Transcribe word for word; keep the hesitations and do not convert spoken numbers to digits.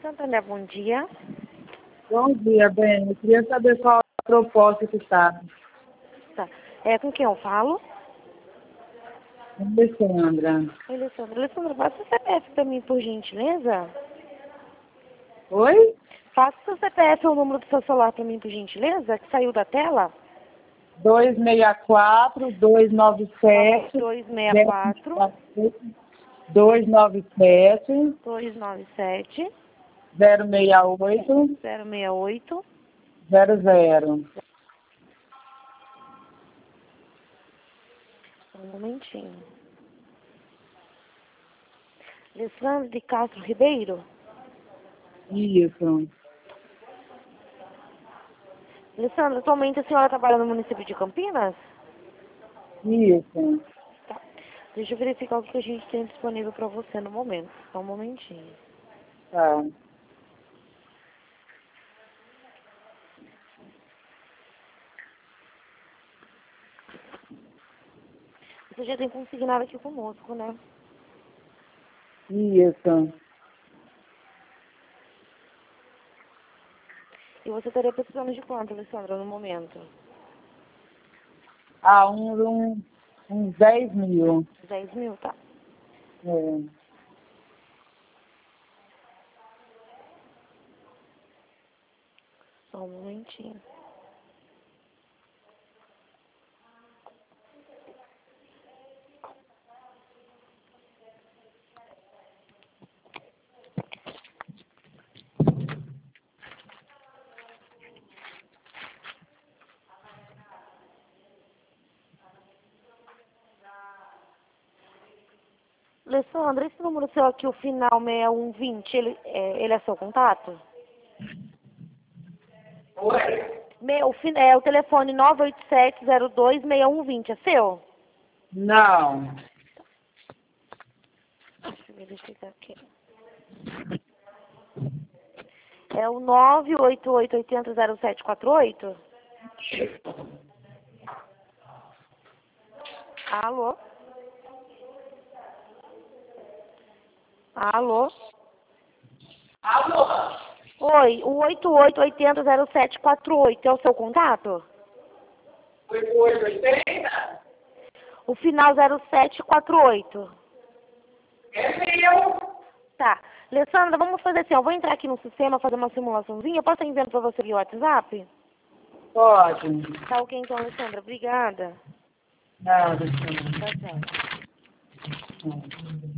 Santander, bom dia. Bom dia, bem. Eu queria saber qual a proposta que está. Tá. É com quem eu falo? Alessandra. Alessandra. Alessandra, passa o C P F para mim, por gentileza. Oi? Faça o seu C P F ou o número do seu celular para mim, por gentileza, que saiu da tela. dois seis quatro, dois nove sete, dois seis quatro, dois nove sete, dois nove sete, zero seis oito, zero seis oito. zero zero. Um momentinho. Alessandra de Castro Ribeiro? Isso. Alessandra, atualmente a senhora trabalha no município de Campinas? Isso. Tá. Deixa eu verificar o que a gente tem disponível para você no momento. Só um momentinho. Tá. Você já tem consignado aqui conosco, né? Isso. E você estaria precisando de quanto, Alessandra, no momento? Ah, uns um, uns dez mil. dez mil, tá? É. Só um momentinho. Alessandra, esse número seu aqui, o final seis um vinte, ele é, ele é seu contato? Oi? Me, o, fin- é, o telefone nove oito sete zero dois seis um dois zero, é seu? Não. Deixa eu verificar aqui. É o nove oito oito oito zero zero sete quatro oito? Alô? Alô? Alô? Oi, o oito oito oito zero zero sete quatro oito é o seu contato? oito oito oitenta? O final zero sete quatro oito. É meu. Tá. Alessandra, vamos fazer assim, eu vou entrar aqui no sistema, fazer uma simulaçãozinha. Eu posso estar enviando pra você via WhatsApp? Pode. Tá ok então, Alessandra. Obrigada. Nada. Tchau, tchau. Tchau.